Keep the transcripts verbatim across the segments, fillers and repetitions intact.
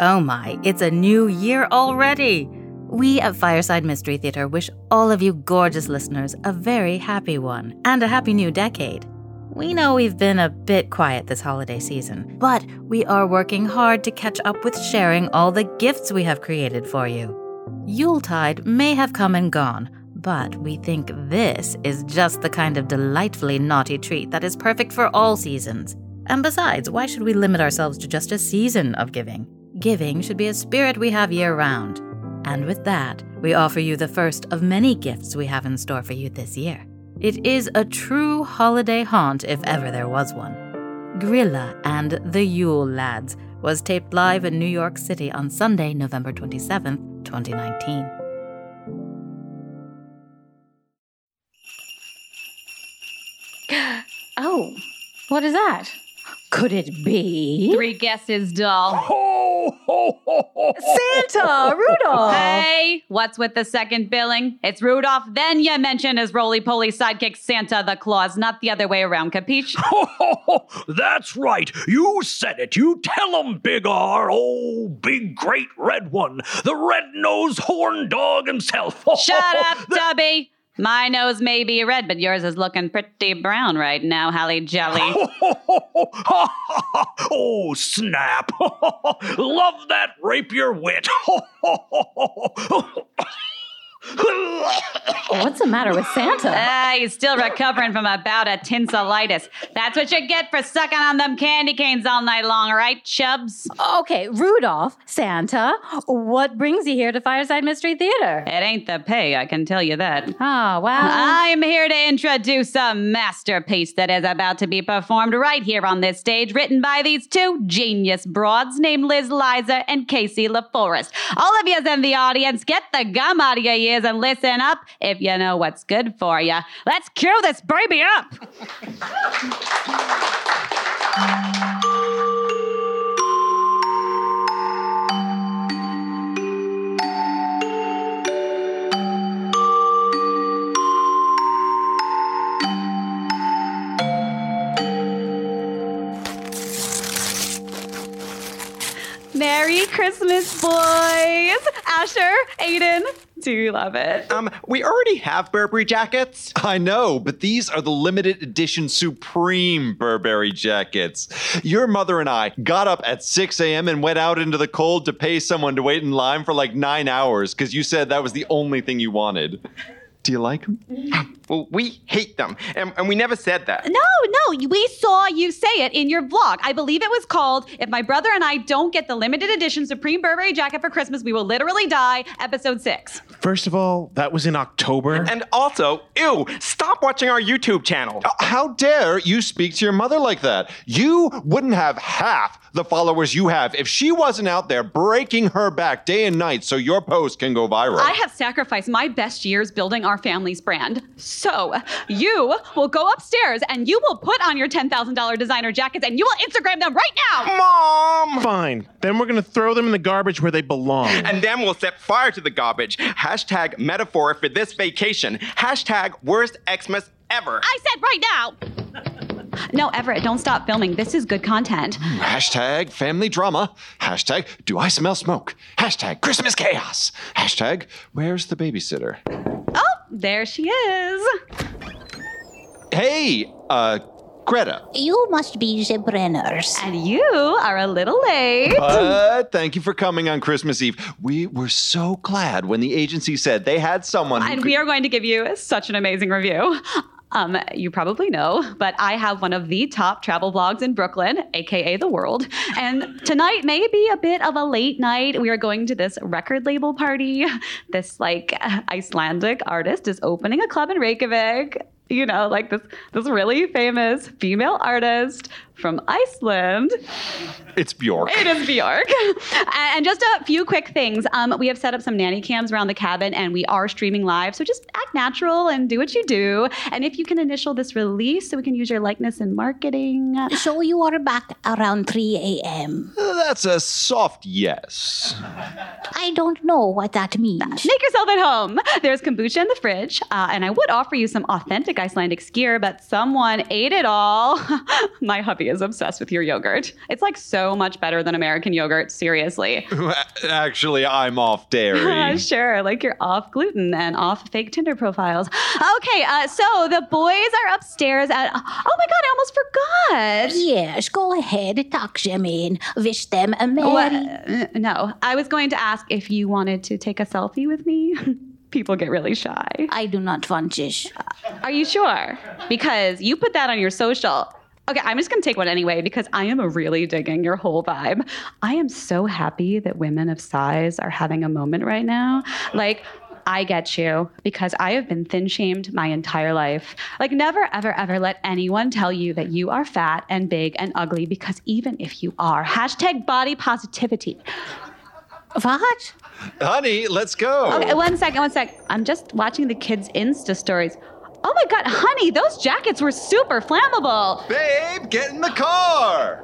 Oh my, it's a new year already! We at Fireside Mystery Theater wish all of you gorgeous listeners a very happy one and a happy new decade. We know we've been a bit quiet this holiday season, but we are working hard to catch up with sharing all the gifts we have created for you. Yuletide may have come and gone, but we think this is just the kind of delightfully naughty treat that is perfect for all seasons. And besides, why should we limit ourselves to just a season of giving? Giving should be a spirit we have year-round. And with that, we offer you the first of many gifts we have in store for you this year. It is a true holiday haunt if ever there was one. Grilla and the Yule Lads was taped live in New York City on Sunday, November twenty-seventh, twenty nineteen. Oh, what is that? Could it be? Three guesses, doll. Ho, ho, ho, ho, Santa, Rudolph. Hey, what's with the second billing? It's Rudolph, then you mention his roly-poly sidekick Santa the Claus, not the other way around, capiche? ho, ho, ho. That's right. You said it. You tell 'em, Big R. Oh, big, great red one. The red-nosed horn dog himself. Shut up, Tubby. My nose may be red, but yours is looking pretty brown right now, Holly Jolly. Oh, snap. Love that rapier wit. What's the matter with Santa? Ah, he's still recovering from a bout of tinselitis. That's what you get for sucking on them candy canes all night long, right, Chubs? Okay, Rudolph, Santa, what brings you here to Fireside Mystery Theater? It ain't the pay, I can tell you that. Oh, wow. I'm here to introduce a masterpiece that is about to be performed right here on this stage, written by these two genius broads named Liz Liza and Casey LaForest. All of yous in the audience, get the gum out of your ears and listen up if you know what's good for you. Let's cue this baby up. Merry Christmas, boys. Asher, Aiden, do you love it? Um, we already have Burberry jackets. I know, but these are the limited edition Supreme Burberry jackets. Your mother and I got up at six a.m. and went out into the cold to pay someone to wait in line for like nine hours because you said that was the only thing you wanted. Do you like them? Well, we hate them, and, and we never said that. No, no, we saw you say it in your vlog. I believe it was called, If My Brother and I Don't Get the Limited Edition Supreme Burberry Jacket for Christmas, We Will Literally Die, episode six. First of all, that was in October. And also, ew, stop watching our YouTube channel. Uh, How dare you speak to your mother like that? You wouldn't have half the followers you have if she wasn't out there breaking her back day and night so your post can go viral. I have sacrificed my best years building our family's brand. So you will go upstairs and you will put on your ten thousand dollars designer jackets and you will Instagram them right now. Mom! Fine. Then we're going to throw them in the garbage where they belong. And then we'll set fire to the garbage. Hashtag metaphor for this vacation. Hashtag worst Xmas ever. I said right now. No, Everett, don't stop filming. This is good content. Hashtag family drama. Hashtag do I smell smoke? Hashtag Christmas chaos. Hashtag where's the babysitter? Oh, there she is. Hey, uh, Greta. You must be the Brenners. And you are a little late. But thank you for coming on Christmas Eve. We were so glad when the agency said they had someone who And could- we are going to give you such an amazing review. Um, you probably know, but I have one of the top travel vlogs in Brooklyn, aka The World. And tonight may be a bit of a late night. We are going to this record label party. This like Icelandic artist is opening a club in Reykjavik. You know, like this this really famous female artist from Iceland. It's Bjork. It is Bjork. And just a few quick things. Um, we have set up some nanny cams around the cabin and we are streaming live. So just act natural and do what you do. And if you can initial this release so we can use your likeness in marketing. So you are back around three a.m. That's a soft yes. I don't know what that means. Make yourself at home. There's kombucha in the fridge. Uh, and I would offer you some authentic authentic Icelandic skyr, but someone ate it all. My hubby is obsessed with your yogurt. It's like so much better than American yogurt, seriously. Actually, I'm off dairy. Sure, like you're off gluten and off fake Tinder profiles. Okay, uh, so the boys are upstairs at... Oh my God, I almost forgot. Yes, go ahead, tuck them in. Wish them a What? merry... Uh, no, I was going to ask if you wanted to take a selfie with me. People get really shy. I do not want this. Are you sure? Because you put that on your social. Okay, I'm just going to take one anyway because I am really digging your whole vibe. I am so happy that women of size are having a moment right now. Like, I get you because I have been thin shamed my entire life. Like, never, ever, ever let anyone tell you that you are fat and big and ugly because even if you are, hashtag body positivity. What? Honey, let's go. Okay, one second, one sec. I'm just watching the kids' Insta stories. Oh my God, honey, those jackets were super flammable. Babe, get in the car.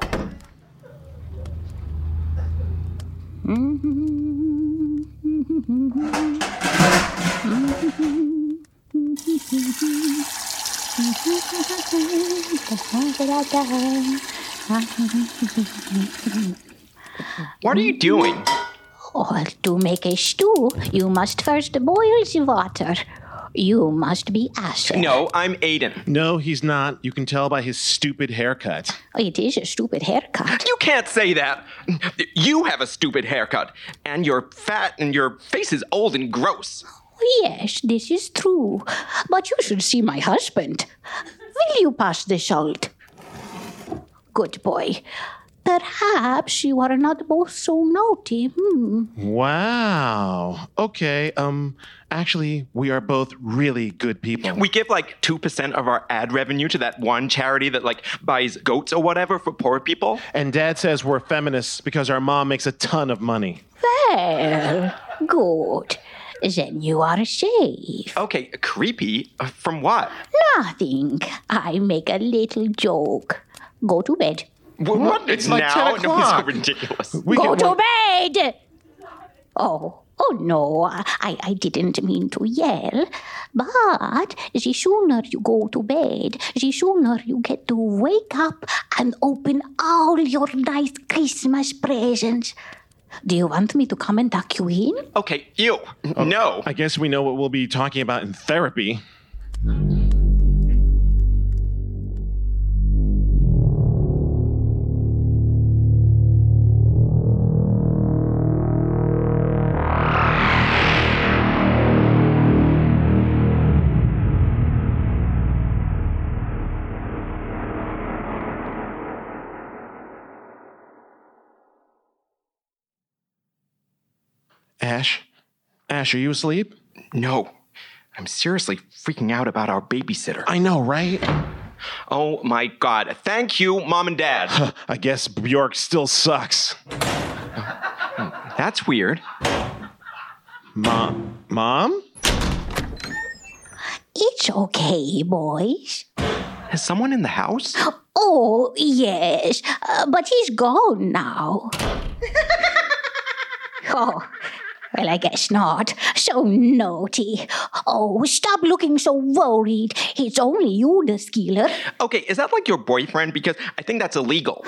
What are you doing? Oh, to make a stew, you must first boil the water. You must be Asher. No, I'm Aiden. No, he's not. You can tell by his stupid haircut. It is a stupid haircut. You can't say that. You have a stupid haircut, and you're fat, and your face is old and gross. Yes, this is true. But you should see my husband. Will you pass the salt? Good boy. Perhaps you are not both so naughty. Hmm. Wow. Okay, um, actually, we are both really good people. We give like two percent of our ad revenue to that one charity that like buys goats or whatever for poor people. And Dad says we're feminists because our mom makes a ton of money. Well, good. Then you are safe. Okay, creepy? Uh, From what? Nothing. I make a little joke. Go to bed. What? what? It's like now? ten No, it's so o'clock. ridiculous. We Go can to work- bed! Oh, oh no, I, I didn't mean to yell. But the sooner you go to bed, the sooner you get to wake up and open all your nice Christmas presents. Do you want me to come and tuck you in? Okay, ew. No. I guess we know what we'll be talking about in therapy. Ash? Ash, are you asleep? No. I'm seriously freaking out about our babysitter. I know, right? Oh my God. Thank you, Mom and Dad. I guess Bjork still sucks. That's weird. Mom? Mom? It's okay, boys. Is someone in the house? Oh, yes, uh, but he's gone now. Oh, well, I guess not. So naughty. Oh, stop looking so worried. It's only you, the Skeeler. Okay, is that like your boyfriend? Because I think that's illegal.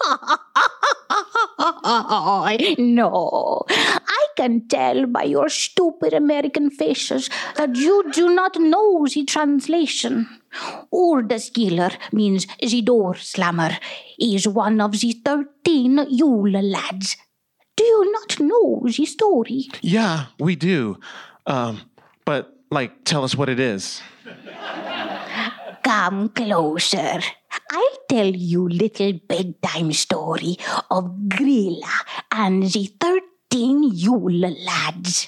No, I can tell by your stupid American faces that you do not know the translation. Urda Skeeler means the door slammer. He is one of the thirteen Yule lads. Do you not know the story? Yeah, we do. Um, but, like, tell us what it is. Come closer. I'll tell you little bedtime story of Grilla and the thirteen Yule lads.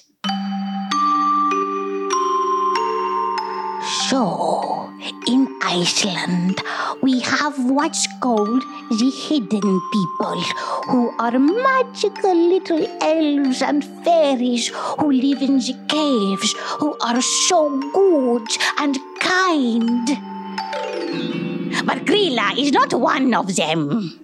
So, in Iceland, we have what's called the hidden people, who are magical little elves and fairies who live in the caves, who are so good and kind. But Grilla is not one of them.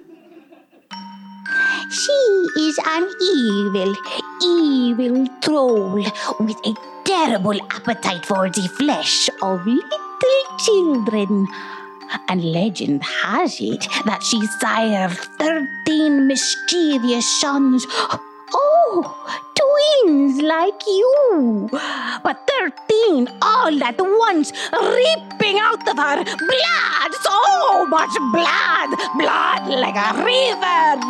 She is an evil, evil troll with a terrible appetite for the flesh of little children. And legend has it that she sired thirteen mischievous sons. Oh, twins like you. But thirteen all at once, ripping out of her blood, so much blood, blood like a river.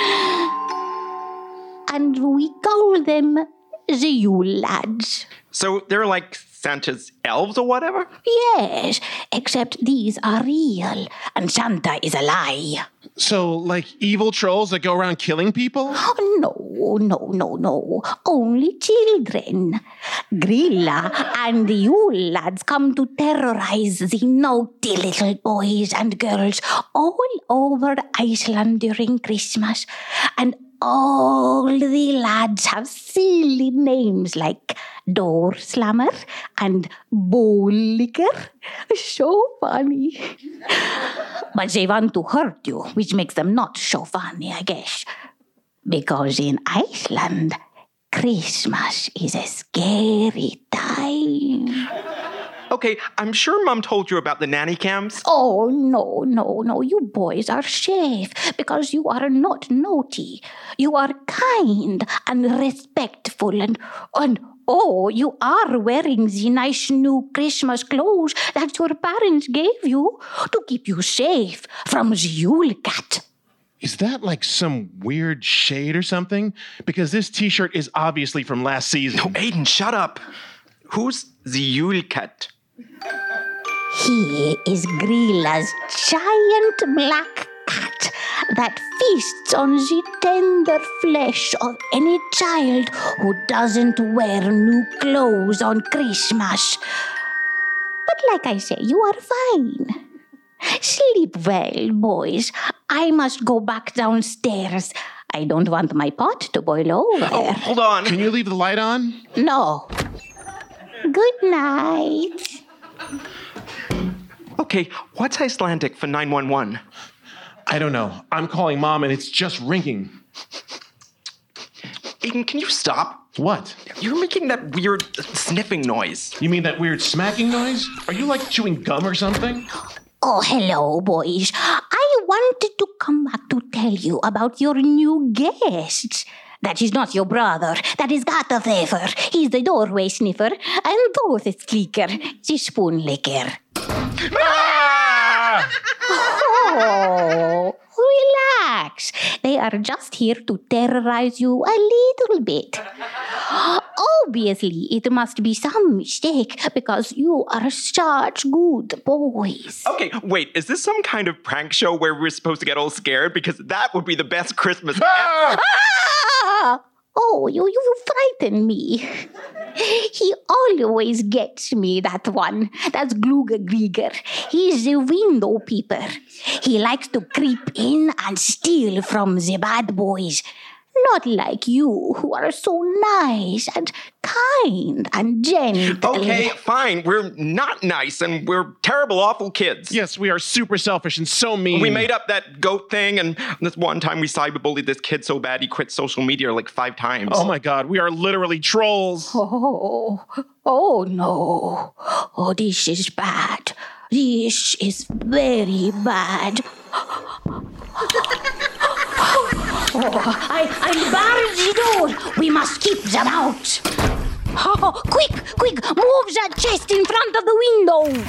And we call them the Yule Lads. So they're like Santa's elves or whatever? Yes, except these are real, and Santa is a lie. So, like evil trolls that go around killing people? Oh, no, no, no, no. Only children. Grilla and the Yule Lads come to terrorize the naughty little boys and girls all over Iceland during Christmas. And all the lads have silly names like Door Slammer and Bowl Licker. So funny. But they want to hurt you, which makes them not so funny, I guess. Because in Iceland, Christmas is a scary time. Okay, I'm sure Mom told you about the nanny cams. Oh, no, no, no. You boys are safe because you are not naughty. You are kind and respectful and, and oh, you are wearing the nice new Christmas clothes that your parents gave you to keep you safe from the Yule Cat. Is that like some weird shade or something? Because this t-shirt is obviously from last season. No, Aiden, shut up. Who's the Yule Cat? He is Grilla's giant black cat that feasts on the tender flesh of any child who doesn't wear new clothes on Christmas. But like I say, you are fine. Sleep well, boys. I must go back downstairs. I don't want my pot to boil over. Oh, hold on. Can you leave the light on? No. Good night. Okay, what's Icelandic for nine one one? I don't know. I'm calling Mom and it's just ringing. Aiden, can you stop? What? You're making that weird sniffing noise. You mean that weird smacking noise? Are you like chewing gum or something? Oh, hello, boys. I wanted to come back to tell you about your new guest. That is not your brother. That is Gatafefer. He's the doorway sniffer and Dorothy Sleeker, the spoon licker. Ah! Oh, relax. They are just here to terrorize you a little bit. Obviously, it must be some mistake because you are such good boys. Okay, wait, is this some kind of prank show where we're supposed to get all scared? Because that would be the best Christmas Ah! ever. Ah! Oh, you, you frighten me. He always gets me, that one. That's Glooga Grieger. He's the window peeper. He likes to creep in and steal from the bad boys. Not like you, who are so nice and kind and gentle. Okay, fine. We're not nice and we're terrible, awful kids. Yes, we are super selfish and so mean. We made up that goat thing, and this one time we cyberbullied this kid so bad he quit social media like five times. Oh my God, we are literally trolls. Oh, oh no. Oh, this is bad. This is very bad. Oh, I, I barred the door. We must keep them out. Oh, quick, quick, move that chest in front of the window.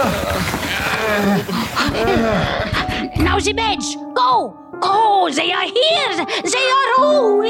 Now the beds, go. Oh, they are here. They are all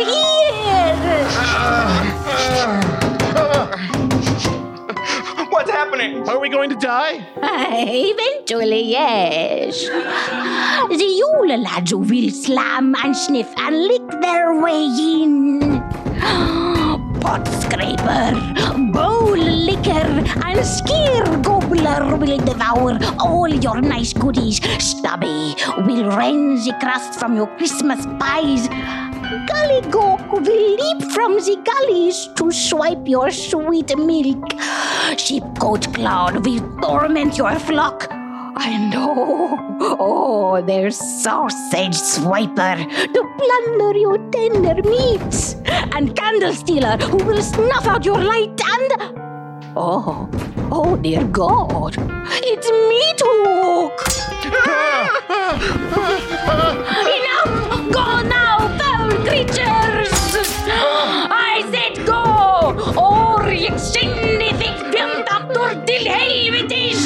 here. What's happening? Are we going to die? Eventually, yes. The Yule Lads will slam and sniff and lick their way in. Pot scraper, bowl licker, and scare gobbler will devour all your nice goodies. Stubby will rend the crust from your Christmas pies. Gollygawk will leap from the gullies to swipe your sweet milk. Sheepcoat Cloud will torment your flock. And oh, oh, there's sausage swiper to plunder your tender meats, and candle stealer who will snuff out your light and... Oh, oh dear God, it's Meat Hook! Enough! Go now, foul creatures! I said go! Or jag känner fick björndoktor till helvetes!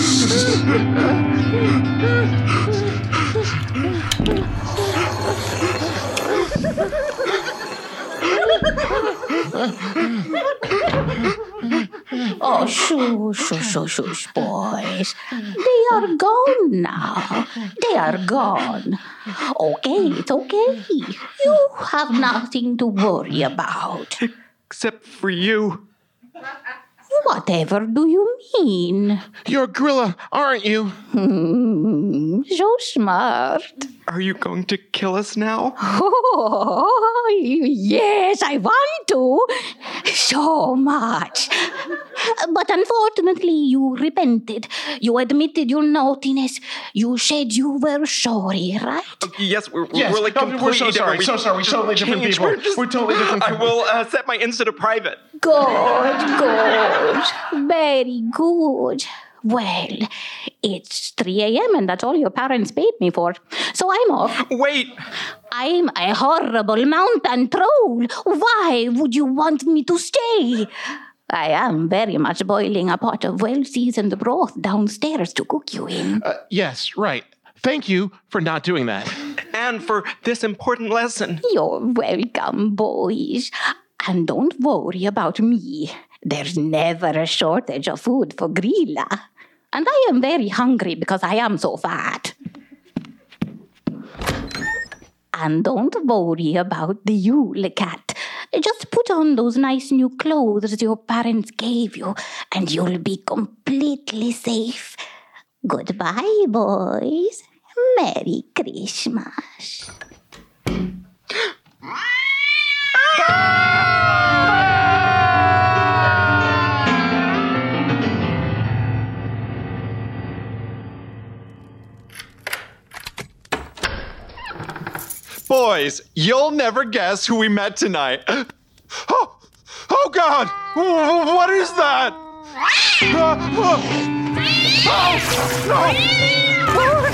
Oh, shush, shush, shush, shush, boys. They are gone now. They are gone. Okay, it's okay. You have nothing to worry about. Except for you. Whatever do you mean? You're a gorilla, aren't you? Hmm, so smart. Are you going to kill us now? Oh, yes, I want to. So much. But unfortunately, you repented. You admitted your naughtiness. You said you were sorry, right? Yes, we're, Yes, we're like no, completely we're so sorry, different. so sorry, we're totally different Change. people. We're, just- We're totally different I people. will uh, set my Insta to private. Good, good. Very good. Well, it's three a.m. and that's all your parents paid me for. So I'm off. Wait, I'm a horrible mountain troll. Why would you want me to stay? I am very much boiling a pot of well-seasoned broth downstairs to cook you in. Uh, yes, right. Thank you for not doing that. and for this important lesson. You're welcome, boys. And don't worry about me. There's never a shortage of food for Grilla. And I am very hungry because I am so fat. And don't worry about the Yule cat. Just put on those nice new clothes your parents gave you, and you'll be completely safe. Goodbye, boys. Merry Christmas. Boys, you'll never guess who we met tonight. Oh, oh God! What is that? Uh, oh, oh, no!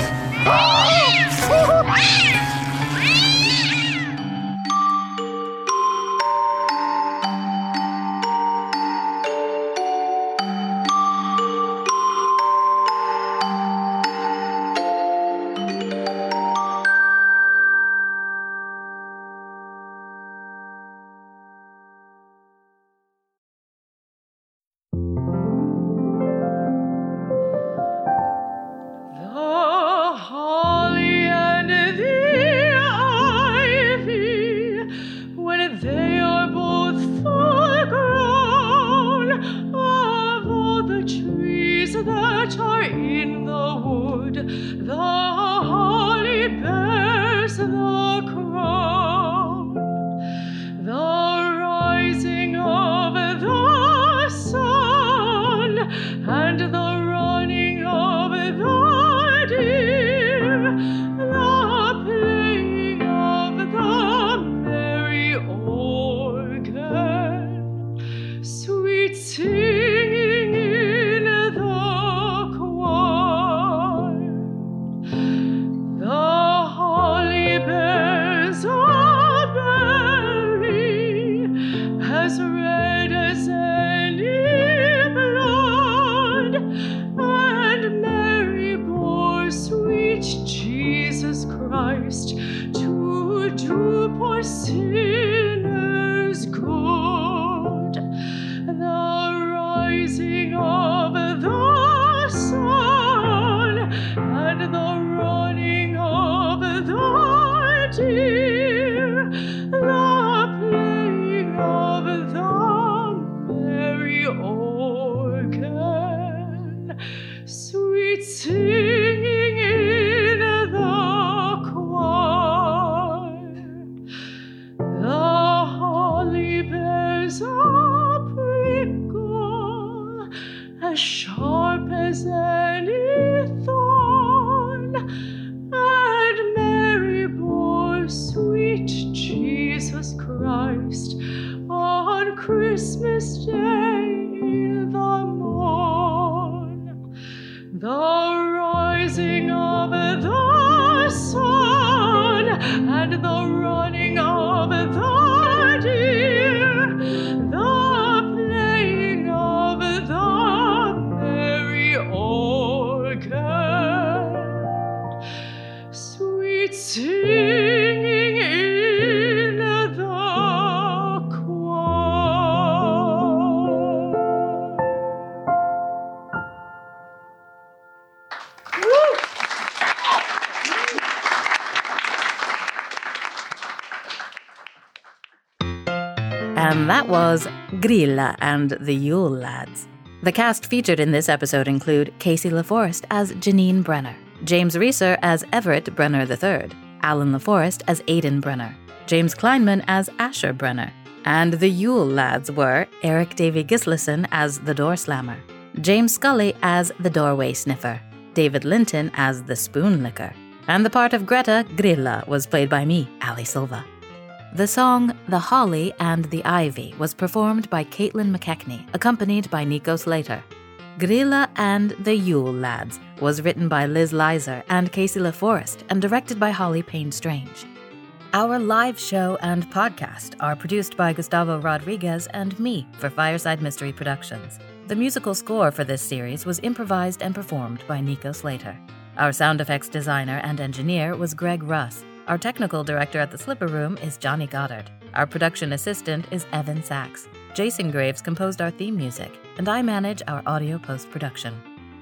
setting of the sun and the running of the deer, the playing of the merry organ, sweet singing in the choir. And that was Grilla and the Yule Lads. The cast featured in this episode include Casey LaForest as Janine Brenner, James Reeser as Everett Brenner the third, Alan LaForest as Aidan Brenner, James Kleinman as Asher Brenner, and the Yule Lads were Eric Davy Gislason as the Door Slammer, James Scully as the Doorway Sniffer, David Linton as the Spoon Licker, and the part of Greta Grilla was played by me, Ali Silva. The song The Holly and the Ivy was performed by Caitlin McKechnie, accompanied by Nico Slater. Grilla and the Yule Lads was written by Liz Lizer and Casey LaForest and directed by Holly Payne Strange. Our live show and podcast are produced by Gustavo Rodriguez and me for Fireside Mystery Productions. The musical score for this series was improvised and performed by Nico Slater. Our sound effects designer and engineer was Greg Russ. Our technical director at the Slipper Room is Johnny Goddard. Our production assistant is Evan Sachs. Jason Graves composed our theme music, and I manage our audio post-production.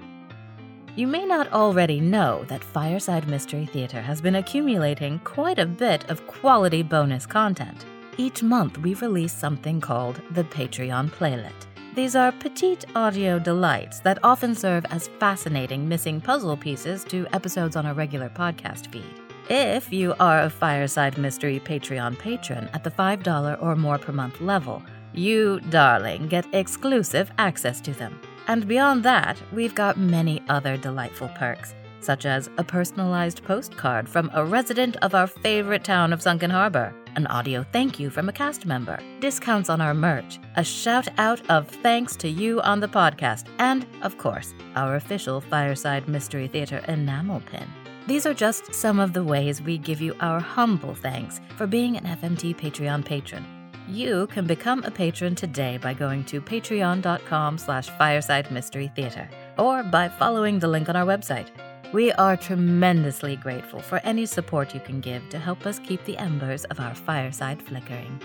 You may not already know that Fireside Mystery Theater has been accumulating quite a bit of quality bonus content. Each month we release something called the Patreon Playlet. These are petite audio delights that often serve as fascinating missing puzzle pieces to episodes on our regular podcast feed. If you are a Fireside Mystery Patreon patron at the five dollars or more per month level, you, darling, get exclusive access to them. And beyond that, we've got many other delightful perks, such as a personalized postcard from a resident of our favorite town of Sunken Harbor, an audio thank you from a cast member, discounts on our merch, a shout-out of thanks to you on the podcast, and, of course, our official Fireside Mystery Theater enamel pin. These are just some of the ways we give you our humble thanks for being an F M T Patreon patron. You can become a patron today by going to patreon.com slash Fireside Mystery Theater or by following the link on our website. We are tremendously grateful for any support you can give to help us keep the embers of our fireside flickering.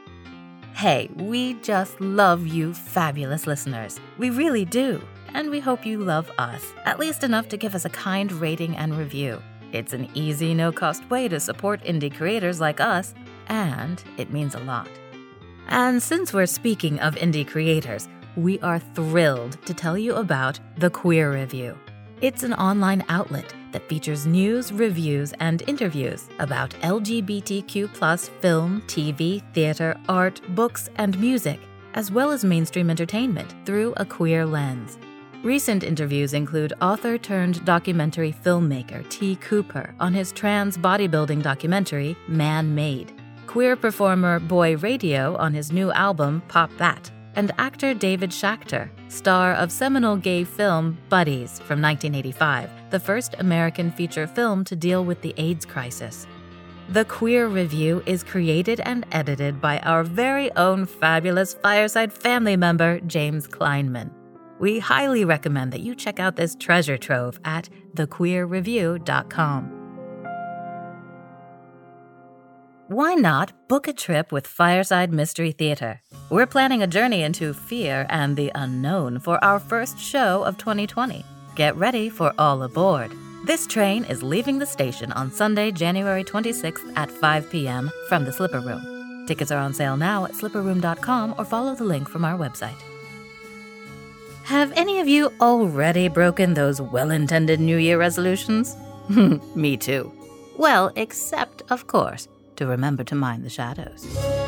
Hey, we just love you fabulous listeners. We really do. And we hope you love us, at least enough to give us a kind rating and review. It's an easy, no-cost way to support indie creators like us, and it means a lot. And since we're speaking of indie creators, we are thrilled to tell you about The Queer Review. It's an online outlet that features news, reviews, and interviews about L G B T Q plus film, T V, theater, art, books, and music, as well as mainstream entertainment through a queer lens. Recent interviews include author-turned-documentary filmmaker T. Cooper on his trans bodybuilding documentary, Man Made, queer performer Boy Radio on his new album, Pop That, and actor David Schachter, star of seminal gay film Buddies from nineteen eighty-five, the first American feature film to deal with the AIDS crisis. The Queer Review is created and edited by our very own fabulous Fireside family member, James Kleinman. We highly recommend that you check out this treasure trove at the queer review dot com. Why not book a trip with Fireside Mystery Theater? We're planning a journey into fear and the unknown for our first show of twenty twenty. Get ready for All Aboard. This train is leaving the station on Sunday, January twenty-sixth at five p.m. from the Slipper Room. Tickets are on sale now at slipper room dot com or follow the link from our website. Have any of you already broken those well-intended New Year resolutions? Me too. Well, except, of course, to remember to mind the shadows.